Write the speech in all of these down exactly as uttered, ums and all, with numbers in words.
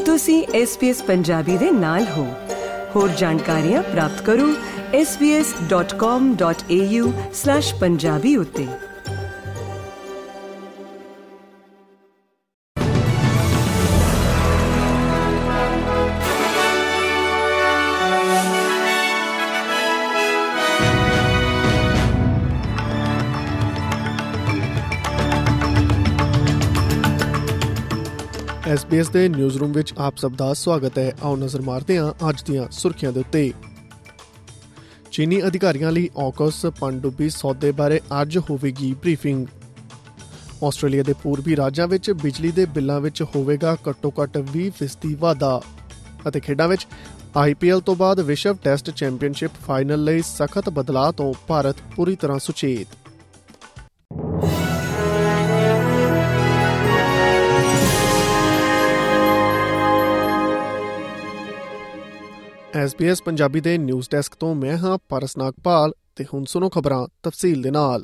ਤੁਸੀਂ S B S Punjabi ਦੇ ਨਾਲ ਹੋ। ਹੋਰ ਜਾਣਕਾਰੀਆਂ ਪ੍ਰਾਪਤ ਕਰੋ S B S dot com dot A U slash Punjabi ਉੱਤੇ। ਐਸ ਬੀ ਐਸ ਦੇ ਨਿਊਜ਼ ਰੂਮ ਵਿੱਚ ਆਪ ਸਭ ਦਾ ਸਵਾਗਤ ਹੈ। ਆਓ ਨਜ਼ਰ ਮਾਰਦੇ ਹਾਂ ਅੱਜ ਦੀਆਂ ਸੁਰਖੀਆਂ ਦੇ ਉੱਤੇ। ਚੀਨੀ ਅਧਿਕਾਰੀਆਂ ਲਈ ਔਕਸ ਪਣਡੁੱਬੀ ਸੌਦੇ ਬਾਰੇ ਅੱਜ ਹੋਵੇਗੀ ਬਰੀਫਿੰਗ। ਆਸਟ੍ਰੇਲੀਆ ਦੇ ਪੂਰਬੀ ਰਾਜਾਂ ਵਿੱਚ ਬਿਜਲੀ ਦੇ ਬਿੱਲਾਂ ਵਿੱਚ ਹੋਵੇਗਾ ਘੱਟੋ ਘੱਟ ਵੀਹ ਫੀਸਦੀ ਵਾਧਾ। ਅਤੇ ਖੇਡਾਂ ਵਿੱਚ ਆਈ ਪੀ ਐਲ ਤੋਂ ਬਾਅਦ ਵਿਸ਼ਵ ਟੈਸਟ ਚੈਂਪੀਅਨਸ਼ਿਪ ਫਾਈਨਲ ਲਈ ਸਖਤ ਬਦਲਾਅ ਤੋਂ ਭਾਰਤ ਪੂਰੀ ਤਰ੍ਹਾਂ ਸੁਚੇਤ। ਐਸ ਬੀ ਐਸ ਪੰਜਾਬੀ ਦੇ ਨਿਊਜ਼ ਡੈਸਕ ਤੋਂ ਮੈਂ ਹਾਂ ਪਾਰਸ ਨਾਗਪਾਲ ਤੇ ਹੁਣ ਸੁਣੋ ਖਬਰਾਂ ਤਫਸੀਲ ਦੇ ਨਾਲ।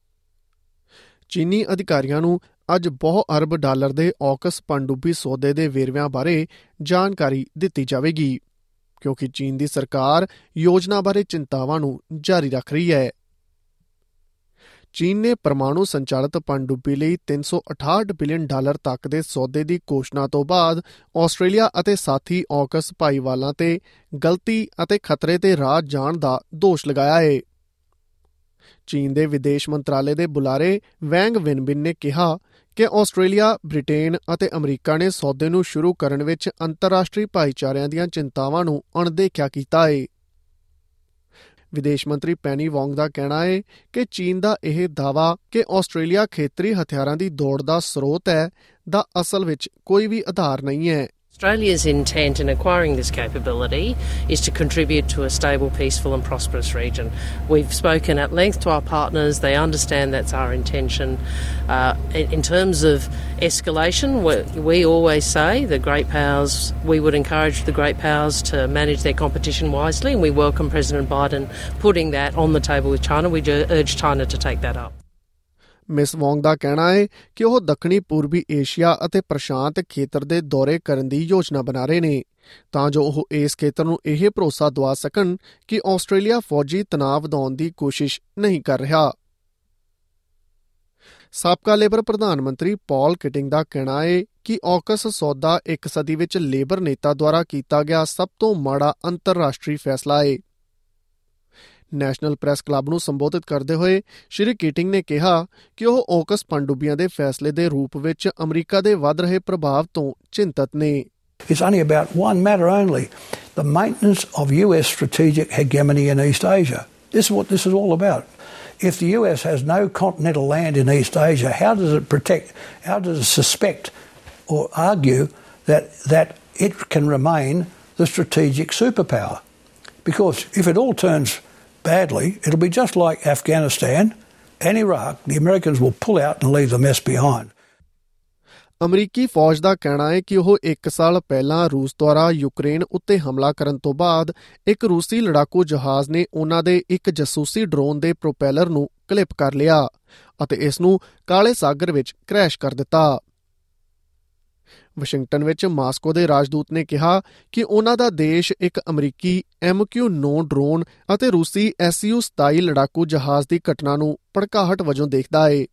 ਚੀਨੀ ਅਧਿਕਾਰੀਆਂ ਨੂੰ ਅੱਜ ਬਹੁ ਅਰਬ ਡਾਲਰ ਦੇ ਔਕਸ ਪਣਡੁੱਬੀ ਸੌਦੇ ਦੇ ਵੇਰਵਿਆਂ ਬਾਰੇ ਜਾਣਕਾਰੀ ਦਿੱਤੀ ਜਾਵੇਗੀ, ਕਿਉਂਕਿ ਚੀਨ ਦੀ ਸਰਕਾਰ ਯੋਜਨਾ ਬਾਰੇ ਚਿੰਤਾਵਾਂ ਨੂੰ ਜਾਰੀ ਰੱਖ ਰਹੀ ਹੈ। ਚੀਨ ਨੇ ਪਰਮਾਣੂ ਸੰਚਾਲਿਤ ਪਣਡੁੱਬੀ ਲਈ ਤਿੰਨ ਸੌ ਅਠਾਹਠ ਬਿਲੀਅਨ ਡਾਲਰ ਤੱਕ ਦੇ ਸੌਦੇ ਦੀ ਘੋਸ਼ਣਾ ਤੋਂ ਬਾਅਦ ਆਸਟ੍ਰੇਲੀਆ ਅਤੇ ਸਾਥੀ ਔਕਸ ਭਾਈਵਾਲਾਂ ਤੇ ਗਲਤੀ ਅਤੇ ਖਤਰੇ ਤੇ ਰਾਹ ਜਾਣ ਦਾ ਦੋਸ਼ ਲਗਾਇਆ ਹੈ। ਚੀਨ ਦੇ ਵਿਦੇਸ਼ ਮੰਤਰਾਲੇ ਦੇ ਬੁਲਾਰੇ ਵੈਂਗ ਵਿਨਬਿਨ ਨੇ ਕਿਹਾ ਕਿ ਆਸਟ੍ਰੇਲੀਆ, ਬ੍ਰਿਟੇਨ ਅਤੇ ਅਮਰੀਕਾ ਨੇ ਸੌਦੇ ਨੂੰ ਸ਼ੁਰੂ ਕਰਨ ਵਿੱਚ ਅੰਤਰਰਾਸ਼ਟਰੀ ਭਾਈਚਾਰਿਆਂ ਦੀਆਂ ਚਿੰਤਾਵਾਂ ਨੂੰ ਅਣਦੇਖਿਆ ਕੀਤਾ ਹੈ। ਵਿਦੇਸ਼ ਮੰਤਰੀ ਪੈਨੀ ਵੋਂਗ ਦਾ ਕਹਿਣਾ ਹੈ ਕਿ ਚੀਨ ਦਾ ਇਹ ਦਾਅਵਾ ਕਿ ਆਸਟ੍ਰੇਲੀਆ ਖੇਤਰੀ ਹਥਿਆਰਾਂ ਦੀ ਦੌੜ ਦਾ ਸਰੋਤ ਹੈ ਦਾ ਅਸਲ ਵਿੱਚ ਕੋਈ ਵੀ ਆਧਾਰ ਨਹੀਂ ਹੈ। Australia's intent in acquiring this capability is to contribute to a stable, peaceful and prosperous region. We've spoken at length to our partners. They understand that's our intention. Uh, in terms of escalation, we, we always say the great powers, we would encourage the great powers to manage their competition wisely, and we welcome President Biden putting that on the table with China. We urge China to take that up. Miss Wong ਦਾ ਕਹਿਣਾ ਹੈ ਕਿ ਉਹ ਦੱਖਣੀ ਪੂਰਬੀ Asia ਅਤੇ ਪ੍ਰਸ਼ਾਂਤ ਖੇਤਰ ਦੇ ਦੌਰੇ ਕਰਨ ਦੀ ਯੋਜਨਾ ਬਣਾ ਰਹੇ ਨੇ ਤਾਂ ਜੋ ਉਹ ਇਸ ਖੇਤਰ ਨੂੰ ਇਹ ਭਰੋਸਾ ਦਿਵਾ ਸਕਣ ਕਿ ਆਸਟ੍ਰੇਲੀਆ ਫੌਜੀ ਤਣਾਅ ਵਧਾਉਣ ਦੀ ਕੋਸ਼ਿਸ਼ ਨਹੀਂ ਕਰ ਰਿਹਾ। ਸਾਬਕਾ ਲੇਬਰ ਪ੍ਰਧਾਨ ਮੰਤਰੀ ਪੌਲ ਕਿਟਿੰਗ ਦਾ ਕਹਿਣਾ ਹੈ ਕਿ ਔਕਸ ਸੌਦਾ ਇੱਕ ਸਦੀ ਵਿੱਚ ਲੇਬਰ ਨੇਤਾ ਦੁਆਰਾ ਕੀਤਾ ਗਿਆ ਸਭ ਤੋਂ ਮਾੜਾ ਅੰਤਰਰਾਸ਼ਟਰੀ ਫੈਸਲਾ ਹੈ। ਨੈਸ਼ਨਲ ਪ੍ਰੈਸ ਕਲੱਬ ਨੂੰ ਸੰਬੋਧਿਤ ਕਰਦੇ ਹੋਏ ਸ਼੍ਰੀ ਕੀਟਿੰਗ ਨੇ ਕਿਹਾ ਕਿ ਉਹ ਔਕਸ ਪਣਡੁੱਬੀਆਂ ਦੇ ਫੈਸਲੇ ਦੇ ਰੂਪ ਵਿੱਚ ਅਮਰੀਕਾ ਦੇ ਵੱਧ ਰਹੇ ਪ੍ਰਭਾਵ ਤੋਂ ਚਿੰਤਤ ਨੇ। It's only about one matter only, the maintenance of U S strategic hegemony in East Asia. This is what this is all about. If the U S has no continental land in East Asia, how does it protect, how does it suspect or argue that, that it can remain the strategic superpower? Because if it all turns badly, it'll be just like Afghanistan and Iraq. The Americans will pull out and leave the mess behind. ਅਮਰੀਕੀ ਫੌਜ ਦਾ ਕਹਿਣਾ ਹੈ ਕਿ ਉਹ ਇੱਕ ਸਾਲ ਪਹਿਲਾਂ ਰੂਸ ਦੁਆਰਾ ਯੂਕਰੇਨ ਉੱਤੇ ਹਮਲਾ ਕਰਨ ਤੋਂ ਬਾਅਦ ਇੱਕ ਰੂਸੀ ਲੜਾਕੂ ਜਹਾਜ਼ ਨੇ ਉਹਨਾਂ ਦੇ ਇੱਕ ਜਾਸੂਸੀ ਡਰੋਨ ਦੇ ਪ੍ਰੋਪੈਲਰ ਨੂੰ ਕਲਿੱਪ ਕਰ ਲਿਆ ਅਤੇ ਇਸ ਨੂੰ ਕਾਲੇ ਸਾਗਰ ਵਿੱਚ ਕ੍ਰੈਸ਼ ਕਰ ਦਿੱਤਾ। ਵਾਸ਼ਿੰਗਟਨ ਵਿੱਚ ਮਾਸਕੋ ਦੇ ਰਾਜਦੂਤ ਨੇ ਕਿਹਾ ਕਿ ਉਹਨਾਂ ਦਾ ਦੇਸ਼ ਇੱਕ ਅਮਰੀਕੀ ਐਮ ਕਿਊ ਨੌ ਡਰੋਨ ਅਤੇ ਰੂਸੀ ਐਸ ਯੂ ਸਤਾਈ ਲੜਾਕੂ ਜਹਾਜ਼ ਦੀ ਘਟਨਾ ਨੂੰ ਭੜਕਾਹਟ ਵਜੋਂ ਦੇਖਦਾ ਹੈ।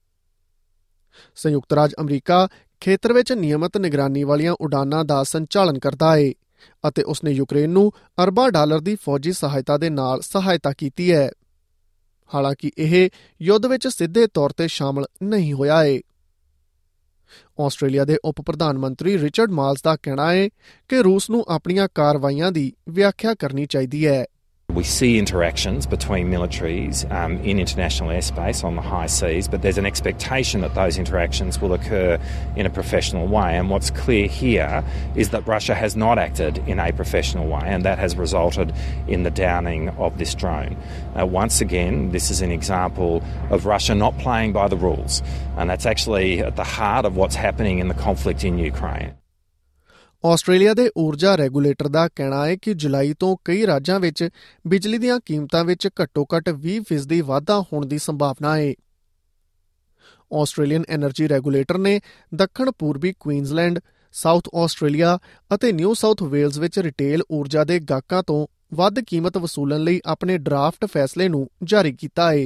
ਸੰਯੁਕਤ ਰਾਜ ਅਮਰੀਕਾ ਖੇਤਰ ਵਿੱਚ ਨਿਯਮਤ ਨਿਗਰਾਨੀ ਵਾਲੀਆਂ ਉਡਾਨਾਂ ਦਾ ਸੰਚਾਲਨ ਕਰਦਾ ਹੈ ਅਤੇ ਉਸਨੇ ਯੂਕਰੇਨ ਨੂੰ ਅਰਬਾਂ ਡਾਲਰ ਦੀ ਫੌਜੀ ਸਹਾਇਤਾ ਦੇ ਨਾਲ ਸਹਾਇਤਾ ਕੀਤੀ ਹੈ। ਹਾਲਾਂਕਿ ਇਹ ਯੁੱਧ ਵਿੱਚ ਸਿੱਧੇ ਤੌਰ ਤੇ ਸ਼ਾਮਲ ਨਹੀਂ ਹੋਇਆ ਹੈ। ਆਸਟ੍ਰੇਲੀਆ ਦੇ ਉਪ ਪ੍ਰਧਾਨ ਮੰਤਰੀ ਰਿਚਰਡ ਮਾਲਸ ਦਾ ਕਹਿਣਾ ਹੈ ਕਿ ਰੂਸ ਨੂੰ ਆਪਣੀਆਂ ਕਾਰਵਾਈਆਂ ਦੀ ਵਿਆਖਿਆ ਕਰਨੀ ਚਾਹੀਦੀ ਹੈ। We see interactions between militaries um, in international airspace on the high seas, but there's an expectation that those interactions will occur in a professional way. And what's clear here is that Russia has not acted in a professional way, and that has resulted in the downing of this drone. Uh, once again, this is an example of Russia not playing by the rules, and that's actually at the heart of what's happening in the conflict in Ukraine. Australia ਦੇ ਊਰਜਾ regulator ਦਾ ਕਹਿਣਾ ਹੈ ਕਿ ਜੁਲਾਈ ਤੋਂ ਕਈ ਰਾਜਾਂ ਵਿੱਚ ਬਿਜਲੀ ਦੀਆਂ ਕੀਮਤਾਂ ਵਿੱਚ ਘੱਟੋ ਘੱਟ ਵੀਹ ਫੀਸਦੀ ਵਾਧਾ ਹੋਣ ਦੀ ਸੰਭਾਵਨਾ ਹੈ। ਆਸਟ੍ਰੇਲੀਅਨ ਐਨਰਜੀ ਰੈਗੂਲੇਟਰ ਨੇ ਦੱਖਣ ਪੂਰਬੀ ਕੁਈਨਜ਼ਲੈਂਡ, ਸਾਊਥ ਆਸਟ੍ਰੇਲੀਆ ਅਤੇ ਨਿਊ ਸਾਊਥ ਵੇਲਜ਼ ਵਿੱਚ ਰਿਟੇਲ ਊਰਜਾ ਦੇ ਗਾਹਕਾਂ ਤੋਂ ਵੱਧ ਕੀਮਤ ਵਸੂਲਣ ਲਈ ਆਪਣੇ ਡਰਾਫਟ ਫੈਸਲੇ ਨੂੰ ਜਾਰੀ ਕੀਤਾ ਹੈ।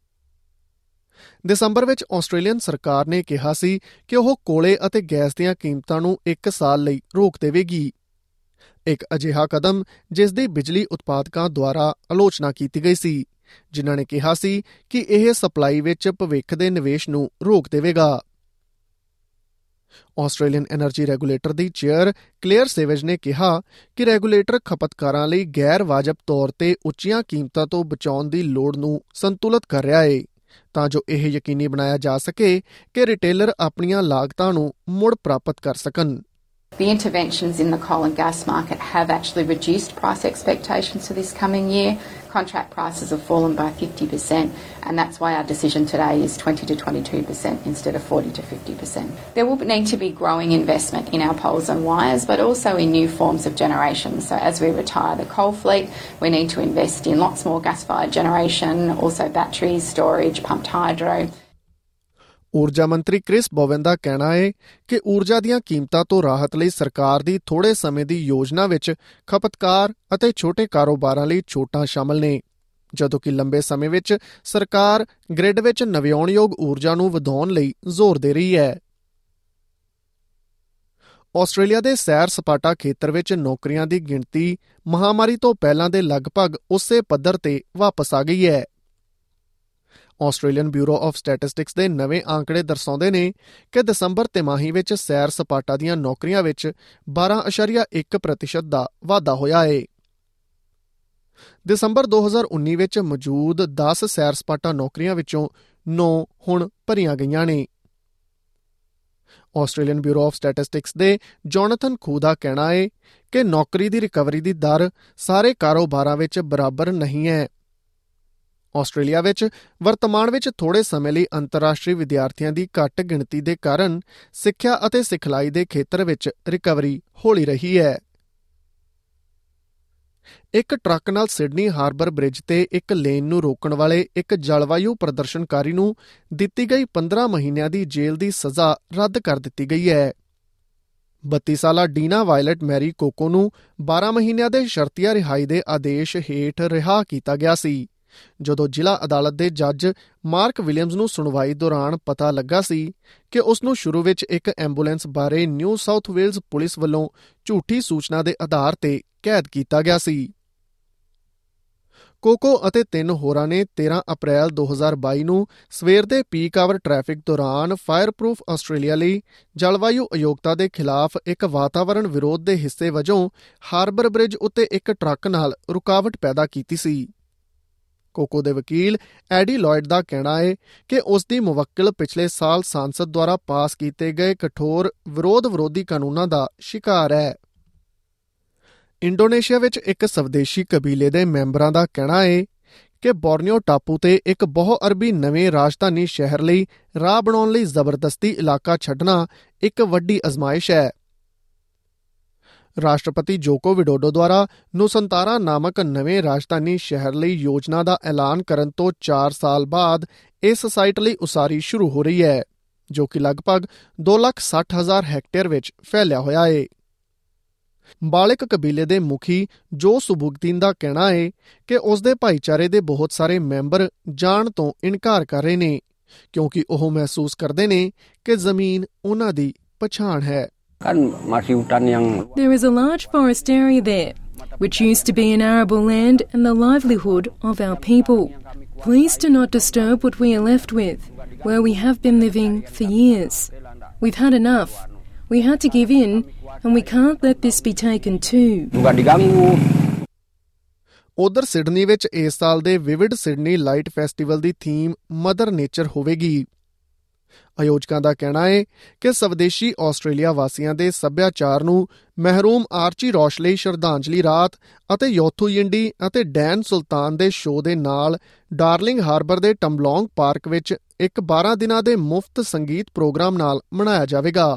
ਦਸੰਬਰ ਵਿੱਚ ਆਸਟ੍ਰੇਲੀਅਨ ਸਰਕਾਰ ਨੇ ਕਿਹਾ ਸੀ ਕਿ ਉਹ ਕੋਲੇ ਅਤੇ ਗੈਸ ਦੀਆਂ ਕੀਮਤਾਂ ਨੂੰ ਇੱਕ ਸਾਲ ਲਈ ਰੋਕ ਦੇਵੇਗੀ, ਇੱਕ ਅਜਿਹਾ ਕਦਮ ਜਿਸ ਦੀ ਬਿਜਲੀ ਉਤਪਾਦਕਾਂ ਦੁਆਰਾ ਆਲੋਚਨਾ ਕੀਤੀ ਗਈ ਸੀ, ਜਿਨ੍ਹਾਂ ਨੇ ਕਿਹਾ ਸੀ ਕਿ ਇਹ ਸਪਲਾਈ ਵਿੱਚ ਭਵਿੱਖ ਦੇ ਨਿਵੇਸ਼ ਨੂੰ ਰੋਕ ਦੇਵੇਗਾ। ਆਸਟ੍ਰੇਲੀਅਨ ਐਨਰਜੀ ਰੈਗੂਲੇਟਰ ਦੀ ਚੇਅਰ ਕਲੇਅਰ ਸੇਵੇਜ ਨੇ ਕਿਹਾ ਕਿ ਰੈਗੂਲੇਟਰ ਖਪਤਕਾਰਾਂ ਲਈ ਗੈਰ ਵਾਜਬ ਤੌਰ ਤੇ ਉੱਚੀਆਂ ਕੀਮਤਾਂ ਤੋਂ ਬਚਾਉਣ ਦੀ ਲੋੜ ਨੂੰ ਸੰਤੁਲਿਤ ਕਰ ਰਿਹਾ ਹੈ, ਤਾਂ ਜੋ ਇਹ ਯਕੀਨੀ ਬਣਾਇਆ ਜਾ ਸਕੇ ਕਿ ਰਿਟੇਲਰ ਆਪਣੀਆਂ ਲਾਗਤਾਂ ਨੂੰ ਮੁੜ ਪ੍ਰਾਪਤ ਕਰ ਸਕਣ। The interventions in the coal and gas market have actually reduced price expectations for this coming year. Contract prices have fallen by fifty percent, and that's why our decision today is twenty to twenty-two percent instead of forty to fifty percent. There will need to be growing investment in our poles and wires, but also in new forms of generation. So as we retire the coal fleet, we need to invest in lots more gas-fired generation, also batteries, storage, pumped hydro. ਊਰਜਾ ਮੰਤਰੀ Chris ਬੋਵਨ ਦਾ ਕਹਿਣਾ ਹੈ ਕਿ ਊਰਜਾ ਦੀਆਂ ਕੀਮਤਾਂ ਤੋਂ ਰਾਹਤ ਲਈ ਸਰਕਾਰ ਦੀ ਥੋੜ੍ਹੇ ਸਮੇਂ ਦੀ ਯੋਜਨਾ ਵਿੱਚ ਖਪਤਕਾਰ ਅਤੇ ਛੋਟੇ ਕਾਰੋਬਾਰਾਂ ਲਈ ਛੋਟਾਂ ਸ਼ਾਮਲ ਨੇ, ਜਦੋਂ ਕਿ ਲੰਬੇ ਸਮੇਂ ਵਿੱਚ ਸਰਕਾਰ ਗ੍ਰਿਡ ਵਿੱਚ ਨਵਿਆਉਣਯੋਗ ਊਰਜਾ ਨੂੰ ਵਧਾਉਣ ਲਈ ਜ਼ੋਰ ਦੇ ਰਹੀ ਹੈ। ਆਸਟ੍ਰੇਲੀਆ ਦੇ ਸੈਰ ਸਪਾਟਾ ਖੇਤਰ ਵਿੱਚ ਨੌਕਰੀਆਂ ਦੀ ਗਿਣਤੀ ਮਹਾਮਾਰੀ ਤੋਂ ਪਹਿਲਾਂ ਦੇ ਲਗਭਗ ਉਸੇ ਪੱਧਰ ਤੇ ਵਾਪਸ ਆ ਗਈ ਹੈ। ਆਸਟ੍ਰੇਲੀਅਨ ਬਿਊਰੋ ਆਫ ਸਟੈਟਿਸਟਿਕਸ ਦੇ ਨਵੇਂ ਆંકੜੇ ਦਰਸਾਉਂਦੇ ਨੇ ਕਿ ਦਸੰਬਰ ਤਿਮਾਹੀ ਵਿੱਚ ਸੈਰ ਸਪਾਟਾ ਦੀਆਂ ਨੌਕਰੀਆਂ ਵਿੱਚ ਬਾਰਾਂ ਅਸ਼ਾਰੀਆ ਇੱਕ ਪ੍ਰਤੀਸ਼ਤ ਦਾ ਵਾਧਾ ਹੋਇਆ ਹੈ। ਦਸੰਬਰ ਦੋ ਹਜ਼ਾਰ ਉੱਨੀ ਵਿੱਚ ਮੌਜੂਦ ਦਸ ਸੈਰ ਸਪਾਟਾ ਨੌਕਰੀਆਂ ਵਿੱਚੋਂ ਨੌ ਹੁਣ ਭਰੀਆਂ ਗਈਆਂ ਨੇ। ਆਸਟ੍ਰੇਲੀਅਨ ਬਿਊਰੋ ਆਫ ਸਟੈਟਿਸਟਿਕਸ ਦੇ ਜੋਨਾਥਨ ਖੂ ਦਾ ਕਹਿਣਾ ਹੈ ਕਿ ਨੌਕਰੀ ਦੀ ਰਿਕਵਰੀ ਦੀ ਦਰ ਸਾਰੇ ਕਾਰੋਬਾਰਾਂ ਵਿੱਚ ਬਰਾਬਰ ਨਹੀਂ ਹੈ। ਆਸਟ੍ਰੇਲੀਆ ਵਿੱਚ ਵਰਤਮਾਨ ਵਿੱਚ ਥੋੜ੍ਹੇ ਸਮੇਂ ਲਈ ਅੰਤਰਰਾਸ਼ਟਰੀ ਵਿਦਿਆਰਥੀਆਂ ਦੀ ਘੱਟ ਗਿਣਤੀ ਦੇ ਕਾਰਨ ਸਿੱਖਿਆ ਅਤੇ ਸਿਖਲਾਈ ਦੇ ਖੇਤਰ ਵਿੱਚ ਰਿਕਵਰੀ ਹੌਲੀ ਰਹੀ ਹੈ। ਇੱਕ ਟਰੱਕ ਨਾਲ ਸਿਡਨੀ ਹਾਰਬਰ ਬ੍ਰਿਜ ਤੇ ਇੱਕ ਲੇਨ ਨੂੰ ਰੋਕਣ ਵਾਲੇ ਇੱਕ ਜਲਵਾਯੂ ਪ੍ਰਦਰਸ਼ਨਕਾਰੀ ਨੂੰ ਦਿੱਤੀ ਗਈ ਪੰਦਰਾਂ ਮਹੀਨਿਆਂ ਦੀ ਜੇਲ੍ਹ ਦੀ ਸਜ਼ਾ ਰੱਦ ਕਰ ਦਿੱਤੀ ਗਈ ਹੈ। ਬੱਤੀ ਸਾਲਾ ਡੀਨਾ ਵਾਇਲਟ ਮੈਰੀ ਕੋਕੋ ਨੂੰ ਬਾਰਾਂ ਮਹੀਨਿਆਂ ਦੇ ਸ਼ਰਤੀਆ ਰਿਹਾਈ ਦੇ ਆਦੇਸ਼ ਹੇਠ ਰਿਹਾ ਕੀਤਾ ਗਿਆ ਸੀ, ਜਦੋਂ ਜ਼ਿਲ੍ਹਾ ਅਦਾਲਤ ਦੇ ਜੱਜ ਮਾਰਕ ਵਿਲੀਅਮਜ਼ ਨੂੰ ਸੁਣਵਾਈ ਦੌਰਾਨ ਪਤਾ ਲੱਗਾ ਸੀ ਕਿ ਉਸ ਨੂੰ ਸ਼ੁਰੂ ਵਿੱਚ ਇੱਕ ਐਂਬੂਲੈਂਸ ਬਾਰੇ ਨਿਊ ਸਾਊਥ ਵੇਲਜ਼ ਪੁਲਿਸ ਵੱਲੋਂ ਝੂਠੀ ਸੂਚਨਾ ਦੇ ਆਧਾਰ ਤੇ ਕੈਦ ਕੀਤਾ ਗਿਆ ਸੀ। ਕੋਕੋ ਅਤੇ ਤਿੰਨ ਹੋਰਾਂ ਨੇ ਤੇਰਾਂ ਅਪ੍ਰੈਲ ਦੋ ਹਜ਼ਾਰ ਬਾਈ ਨੂੰ ਸਵੇਰ ਦੇ ਪੀਕ ਆਵਰ ਟ੍ਰੈਫਿਕ ਦੌਰਾਨ ਫਾਇਰਪ੍ਰੂਫ ਆਸਟ੍ਰੇਲੀਆ ਲਈ ਜਲਵਾਯੂ ਅਯੋਗਤਾ ਦੇ ਖਿਲਾਫ ਇੱਕ ਵਾਤਾਵਰਣ ਵਿਰੋਧ ਦੇ ਹਿੱਸੇ ਵਜੋਂ ਹਾਰਬਰ ਬ੍ਰਿਜ ਉੱਤੇ ਇੱਕ ਟਰੱਕ ਨਾਲ ਰੁਕਾਵਟ ਪੈਦਾ ਕੀਤੀ ਸੀ। ਕੋਕੋ ਦੇ ਵਕੀਲ ਐਡੀ ਲॉयਡ ਦਾ ਕਹਿਣਾ ਹੈ ਕਿ ਉਸ ਦੀ ਮੁਵੱਕਿਲ ਪਿਛਲੇ ਸਾਲ ਸੰਸਦ ਦੁਆਰਾ ਪਾਸ ਕੀਤੇ ਗਏ ਕਠੋਰ ਵਿਰੋਧ ਵਿਰੋਧੀ ਕਾਨੂੰਨਾਂ ਦਾ ਸ਼ਿਕਾਰ ਹੈ। ਇੰਡੋਨੇਸ਼ੀਆ ਵਿੱਚ ਇੱਕ ਸਵਦੇਸ਼ੀ ਕਬੀਲੇ ਦੇ ਮੈਂਬਰਾਂ ਦਾ ਕਹਿਣਾ ਹੈ ਕਿ ਬੋਰਨੀਓ ਟਾਪੂ ਤੇ ਇੱਕ ਬਹੁ ਅਰਬੀ ਨਵੇਂ ਰਾਜਧਾਨੀ ਸ਼ਹਿਰ ਲਈ ਰਾਹ ਬਣਾਉਣ ਲਈ ਜ਼ਬਰਦਸਤੀ ਇਲਾਕਾ ਛੱਡਣਾ ਇੱਕ ਵੱਡੀ ਅਜ਼ਮਾਇਸ਼ ਹੈ। ਰਾਸ਼ਟਰਪਤੀ ਜੋਕੋ ਵਿਡੋਡੋ ਦੁਆਰਾ ਨੂਸੰਤਾਰਾ ਨਾਮਕ ਨਵੇਂ ਰਾਜਧਾਨੀ ਸ਼ਹਿਰ ਲਈ ਯੋਜਨਾ ਦਾ ਐਲਾਨ ਕਰਨ ਤੋਂ ਚਾਰ ਸਾਲ ਬਾਅਦ ਇਸ ਸਾਈਟ ਲਈ ਉਸਾਰੀ ਸ਼ੁਰੂ ਹੋ ਰਹੀ ਹੈ, ਜੋ ਕਿ ਲਗਭਗ ਦੋ ਲੱਖ ਸੱਠ ਹਜ਼ਾਰ ਹੈਕਟੇਅਰ ਵਿੱਚ ਫੈਲਿਆ ਹੋਇਆ ਹੈ। ਬਾਲਿਕ ਕਬੀਲੇ ਦੇ ਮੁਖੀ ਜੋ ਸੁਬੁਕਦੀਨ ਦਾ ਕਹਿਣਾ ਹੈ ਕਿ ਉਸ ਦੇ ਭਾਈਚਾਰੇ ਦੇ ਬਹੁਤ ਸਾਰੇ ਮੈਂਬਰ ਜਾਣ ਤੋਂ ਇਨਕਾਰ ਕਰ ਰਹੇ ਨੇ, ਕਿਉਂਕਿ ਉਹ ਮਹਿਸੂਸ ਕਰਦੇ ਨੇ ਕਿ ਜ਼ਮੀਨ ਉਹਨਾਂ ਦੀ ਪਛਾਣ ਹੈ। There is a large forest area there, which used to be an arable land and the livelihood of our people. Please do not disturb what we are left with, where we have been living for years. We've had enough. We had to give in, and we can't let this be taken too. ਉਧਰ Sydney ਵਿੱਚ ਇਸ ਸਾਲ ਦੇ Vivid Sydney light festival ਦੀ theme mother nature ਹੋਵੇਗੀ। ਆਯੋਜਕਾਂ ਦਾ ਕਹਿਣਾ ਹੈ ਕਿ ਸਵਦੇਸ਼ੀ ਆਸਟ੍ਰੇਲੀਆ ਵਾਸੀਆਂ ਦੇ ਸੱਭਿਆਚਾਰ ਨੂੰ ਮਹਿਰੂਮ ਆਰਚੀ ਰੌਸ਼ ਲਈ ਸ਼ਰਧਾਂਜਲੀ ਰਾਤ ਅਤੇ ਯੋਥੂ ਯਿੰਡੀ ਅਤੇ ਡੈਨ ਸੁਲਤਾਨ ਦੇ ਸ਼ੋਅ ਦੇ ਨਾਲ ਡਾਰਲਿੰਗ ਹਾਰਬਰ ਦੇ ਟੰਬਲੋਂਗ ਪਾਰਕ ਵਿੱਚ ਇੱਕ ਬਾਰਾਂ ਦਿਨਾਂ ਦੇ ਮੁਫਤ ਸੰਗੀਤ ਪ੍ਰੋਗਰਾਮ ਨਾਲ ਮਨਾਇਆ ਜਾਵੇਗਾ।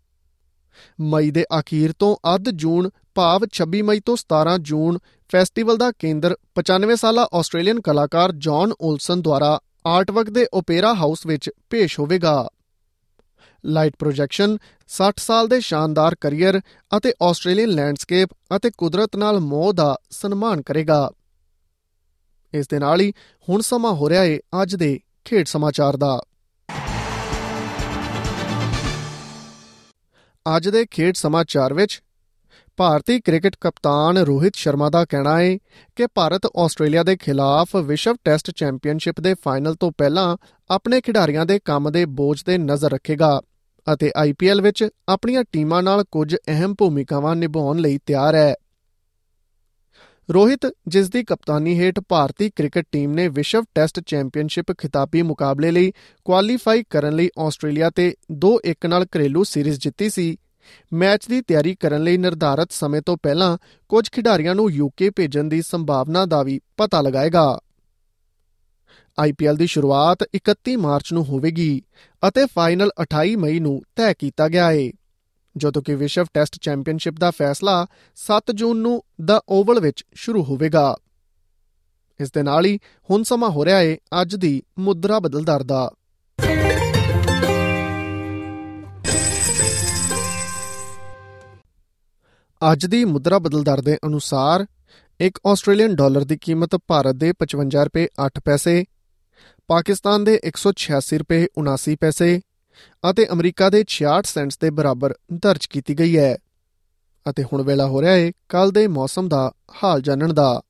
ਮਈ ਦੇ ਅਖੀਰ ਤੋਂ ਅੱਧ ਜੂਨ ਭਾਵ ਛੱਬੀ ਮਈ ਤੋਂ ਸਤਾਰਾਂ ਜੂਨ ਫੈਸਟੀਵਲ ਦਾ ਕੇਂਦਰ ਪਚਾਨਵੇਂ ਸਾਲਾ ਆਸਟ੍ਰੇਲੀਅਨ ਕਲਾਕਾਰ ਜੌਨ ਓਲਸਨ ਦੁਆਰਾ ਆਰਟਵਰਕ ਦੇ ਓਪੇਰਾ ਹਾਊਸ ਵਿੱਚ ਪੇਸ਼ ਹੋਵੇਗਾ। ਲਾਈਟ ਪ੍ਰੋਜੈਕਸ਼ਨ, ਸੱਠ ਸਾਲ ਦੇ ਸ਼ਾਨਦਾਰ ਕਰੀਅਰ ਅਤੇ ਆਸਟ੍ਰੇਲੀਅਨ ਲੈਂਡਸਕੇਪ ਅਤੇ ਕੁਦਰਤ ਨਾਲ ਮੋਹ ਦਾ ਸਨਮਾਨ ਕਰੇਗਾ। ਇਸ ਦੇ ਨਾਲ ਹੀ ਹੁਣ ਸਮਾਂ ਹੋ ਰਿਹਾ ਹੈ ਅੱਜ ਦੇ ਖੇਡ ਸਮਾਚਾਰ ਦਾ। ਅੱਜ ਦੇ ਖੇਡ ਸਮਾਚਾਰ ਵਿੱਚ ਭਾਰਤੀ ਕ੍ਰਿਕਟ ਕਪਤਾਨ ਰੋਹਿਤ ਸ਼ਰਮਾ ਦਾ ਕਹਿਣਾ ਹੈ ਕਿ ਭਾਰਤ ਆਸਟ੍ਰੇਲੀਆ ਦੇ ਖਿਲਾਫ ਵਿਸ਼ਵ ਟੈਸਟ ਚੈਂਪੀਅਨਸ਼ਿਪ ਦੇ ਫਾਈਨਲ ਤੋਂ ਪਹਿਲਾਂ ਆਪਣੇ ਖਿਡਾਰੀਆਂ ਦੇ ਕੰਮ ਦੇ ਬੋਝ ਤੇ ਨਜ਼ਰ ਰੱਖੇਗਾ ਅਤੇ ਆਈ ਪੀ ਐਲ ਵਿੱਚ ਆਪਣੀਆਂ ਟੀਮਾਂ ਨਾਲ ਕੁਝ ਅਹਿਮ ਭੂਮਿਕਾਵਾਂ ਨਿਭਾਉਣ ਲਈ ਤਿਆਰ ਹੈ। ਰੋਹਿਤ, ਜਿਸ ਦੀ ਕਪਤਾਨੀ ਹੇਠ ਭਾਰਤੀ ਕ੍ਰਿਕਟ ਟੀਮ ਨੇ ਵਿਸ਼ਵ ਟੈਸਟ ਚੈਂਪੀਅਨਸ਼ਿਪ ਖਿਤਾਬੀ ਮੁਕਾਬਲੇ ਲਈ ਕੁਆਲੀਫਾਈ ਕਰਨ ਲਈ ਆਸਟ੍ਰੇਲੀਆ ਤੇ ਦੋ ਇੱਕ ਨਾਲ ਘਰੇਲੂ ਸੀਰੀਜ਼ ਜਿੱਤੀ ਸੀ, ਮੈਚ ਦੀ ਤਿਆਰੀ ਕਰਨ ਲਈ ਨਿਰਧਾਰਤ ਸਮੇਂ ਤੋਂ ਪਹਿਲਾਂ ਕੁਝ ਖਿਡਾਰੀਆਂ ਨੂੰ ਯੂਕੇ ਭੇਜਣ ਦੀ ਸੰਭਾਵਨਾ ਦਾ ਵੀ ਪਤਾ ਲਗਾਏਗਾ। ਆਈ ਪੀ ਐਲ ਦੀ ਸ਼ੁਰੂਆਤ ਇਕੱਤੀ ਮਾਰਚ ਨੂੰ ਹੋਵੇਗੀ ਅਤੇ ਫਾਈਨਲ ਅਠਾਈ ਮਈ ਨੂੰ ਤੈਅ ਕੀਤਾ ਗਿਆ ਹੈ, ਜਦੋਂ ਕਿ ਵਿਸ਼ਵ ਟੈਸਟ ਚੈਂਪੀਅਨਸ਼ਿਪ ਦਾ ਫੈਸਲਾ ਸੱਤ ਜੂਨ ਨੂੰ ਦਾ ਓਵਲ ਵਿੱਚ ਸ਼ੁਰੂ ਹੋਵੇਗਾ। ਇਸ ਦੇ ਨਾਲ ਹੀ ਹੁਣ ਸਮਾਂ ਹੋ ਰਿਹਾ ਹੈ ਅੱਜ ਦੀ ਮੁਦਰਾ ਬਦਲ ਦਰ ਦਾ। ਅੱਜ ਦੀ ਮੁਦਰਾ ਬਦਲ ਦਰ ਦੇ ਅਨੁਸਾਰ ਇੱਕ ਆਸਟ੍ਰੇਲੀਅਨ ਡਾਲਰ ਦੀ ਕੀਮਤ ਭਾਰਤ ਦੇ ਪਚਵੰਜਾ ਰੁਪਏ ਅੱਠ ਪੈਸੇ, ਪਾਕਿਸਤਾਨ ਦੇ ਇੱਕ ਸੌ ਛਿਆਸੀ ਰੁਪਏ ਉਨਾਸੀ ਪੈਸੇ ਅਤੇ ਅਮਰੀਕਾ ਦੇ ਛਿਆਹਠ ਸੈਂਟਸ ਦੇ ਬਰਾਬਰ ਦਰਜ ਕੀਤੀ ਗਈ ਹੈ। ਅਤੇ ਹੁਣ ਵੇਲਾ ਹੋ ਰਿਹਾ ਹੈ ਕੱਲ੍ਹ ਦੇ ਮੌਸਮ ਦਾ ਹਾਲ ਜਾਣਨ ਦਾ।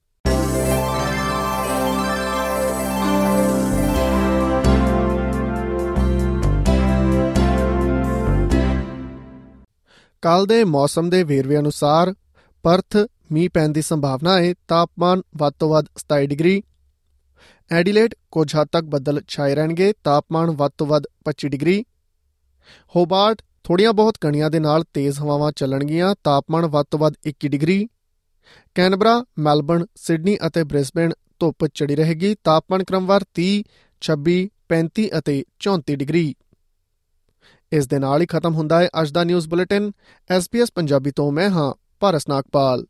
ਕੱਲ੍ਹ ਦੇ ਮੌਸਮ ਦੇ ਵੇਰਵੇ ਅਨੁਸਾਰ ਪਰਥ ਮੀਂਹ ਪੈਣ ਦੀ ਸੰਭਾਵਨਾ ਹੈ, ਤਾਪਮਾਨ ਵੱਧ ਤੋਂ ਵੱਧ ਸਤਾਈ ਡਿਗਰੀ। ਐਡੀਲੇਡ ਕੁਝ ਹੱਦ ਤੱਕ ਬੱਦਲ ਛਾਏ ਰਹਿਣਗੇ, ਤਾਪਮਾਨ ਵੱਧ ਤੋਂ ਵੱਧ ਪੱਚੀ ਡਿਗਰੀ। ਹੋਬਾਰਟ ਥੋੜ੍ਹੀਆਂ ਬਹੁਤ ਕਣੀਆਂ ਦੇ ਨਾਲ ਤੇਜ਼ ਹਵਾਵਾਂ ਚੱਲਣਗੀਆਂ, ਤਾਪਮਾਨ ਵੱਧ ਤੋਂ ਵੱਧ ਇੱਕੀ ਡਿਗਰੀ। ਕੈਨਬਰਾ, ਮੈਲਬਰਨ, ਸਿਡਨੀ ਅਤੇ ਬ੍ਰਿਸਬੇਨ ਧੁੱਪ ਚੜੀ ਰਹੇਗੀ, ਤਾਪਮਾਨ ਕ੍ਰਮਵਾਰ ਤੀਹ, ਛੱਬੀ, ਪੈਂਤੀ ਅਤੇ ਚੌਂਤੀ ਡਿਗਰੀ। ਇਸ ਦੇ ਨਾਲ ਹੀ ਖਤਮ ਹੁੰਦਾ ਹੈ ਅੱਜ ਦਾ news bulletin. S B S Punjabi ਤੋਂ ਮੈਂ ਹਾਂ ਪਾਰਸ ਨਾਗਪਾਲ।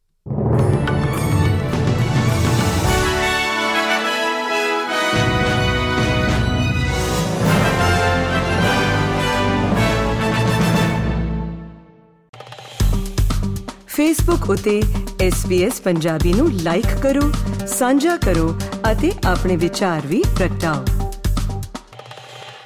ਫੇਸਬੁੱਕ ਉਤੇ ਐਸ ਬੀ ਐਸ ਪੰਜਾਬੀ ਨੂੰ ਲਾਈਕ ਕਰੋ, ਸਾਂਝਾ ਕਰੋ ਅਤੇ ਆਪਣੇ ਵਿਚਾਰ ਵੀ ਪ੍ਰਗਟਾਓ।